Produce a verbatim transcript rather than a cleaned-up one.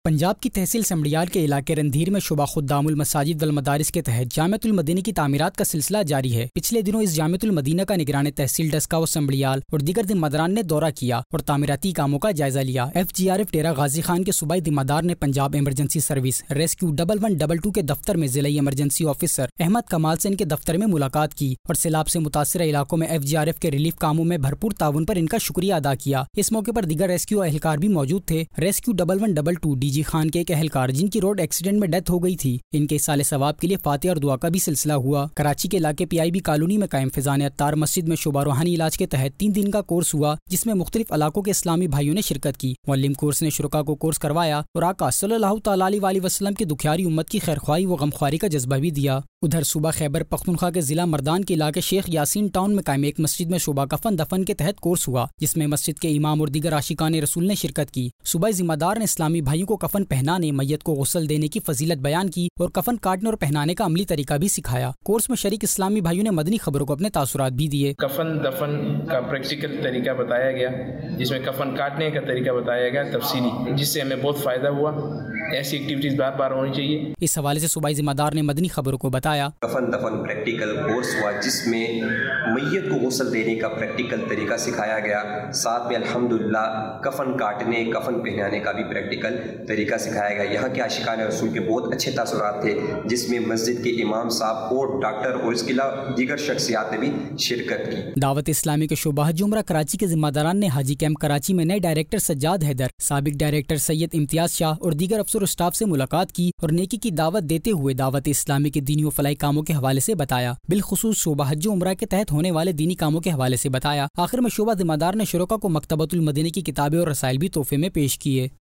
پنجاب کی تحصیل سمڑیال کے علاقے رندھیر میں شعبہ خدام المساجد والمدارس کے تحت جامعۃ المدینہ کی تعمیرات کا سلسلہ جاری ہے۔ پچھلے دنوں اس جامعۃ المدینہ کا نگران تحصیل ڈسکا و سمڑیال اور دیگر ذمہ داران نے دورہ کیا اور تعمیراتی کاموں کا جائزہ لیا۔ F G R F Dera Ghazi Khan کے صوبائی ذمہ دار نے Punjab emergency service rescue double one double two کے دفتر میں ضلعی ایمرجنسی آفیسر احمد کمال سے ان کے دفتر میں ملاقات کی اور سیلاب سے متاثرہ علاقوں میں ایف جی آر ایف کے ریلیف کاموں میں بھرپور تعاون پر ان کا شکریہ ادا کیا۔ اس موقع پر دیگر ریسکیو اہلکار بھی موجود تھے۔ Rescue double one double two D G Khan کے ایک اہلکار جن کی روڈ ایکسیڈنٹ میں ڈیتھ ہو گئی تھی، ان کے سال ثواب کے لیے فاتحہ اور دعا کا بھی سلسلہ ہوا۔ کراچی کے علاقے پی آئی بی کالونی میں قائم فیضان اتار مسجد میں شعبہ روحانی علاج کے تحت تین دن کا کورس ہوا، جس میں مختلف علاقوں کے اسلامی بھائیوں نے شرکت کی۔ معلم کورس نے شرکاء کو کورس کروایا اور آقا صلی اللہ تعالی علیہ وسلم کی دکھیاری امت کی خیرخواہی و غمخواری کا جذبہ بھی دیا۔ ادھر صوبہ خیبر پختونخوا کے ضلع مردان کے علاقے شیخ یاسین ٹاؤن میں قائم ایک مسجد میں شعبہ کفن دفن کے تحت کورس ہوا، جس میں مسجد کے امام اور دیگر عاشقان رسول نے شرکت کی۔ صوبائی ذمہ دار نے اسلامی بھائیوں کو کفن پہنانے، میت کو غسل دینے کی فضیلت بیان کی اور کفن کاٹنے اور پہنانے کا عملی طریقہ بھی سکھایا۔ کورس میں شریک اسلامی بھائیوں نے مدنی خبروں کو اپنے تاثرات بھی دیے۔ کفن دفن کا پریکٹیکل طریقہ بتایا گیا، جس میں کفن کاٹنے کا طریقہ بتایا گیا تفصیلی، جس سے ہمیں بہت فائدہ ہوا۔ ایسی ایکٹیویٹیز بار بار ہونی چاہیے۔ اس حوالے سے صوبائی ذمہ دار نے مدنی خبروں کو بتایا، کفن دفن پریکٹیکل کورس ہوا، جس میں میت کو غسل دینے کا پریکٹیکل طریقہ سکھایا گیا، ساتھ میں الحمدللہ کفن کاٹنے کفن پہنانے کا بھی پریکٹیکل طریقہ سکھایا گیا۔ یہاں کے عاشقان رسول کے بہت اچھے تاثرات تھے، جس میں مسجد کے امام صاحب اور ڈاکٹر اور اس کے علاوہ دیگر شخصیات نے بھی شرکت کی۔ دعوت اسلامی کے شعبہ حج عمرہ کراچی کے ذمہ داران نے حاجی کیمپ کراچی میں نئے ڈائریکٹر سجاد حیدر، سابق ڈائریکٹر سید امتیاز شاہ اور دیگر افسر و اسٹاف سے ملاقات کی اور نیکی کی دعوت دیتے ہوئے دعوت اسلامی کے دینی و فلاحی کاموں کے حوالے سے بتایا، بالخصوص شعبہ حج عمرہ کے تحت ہونے والے دینی کاموں کے حوالے سے بتایا۔ آخر میں شعبہ ذمہ دار نے شرکاء کو مکتبۃ المدینہ کی کتابیں اور رسائل بھی تحفے میں پیش کیے۔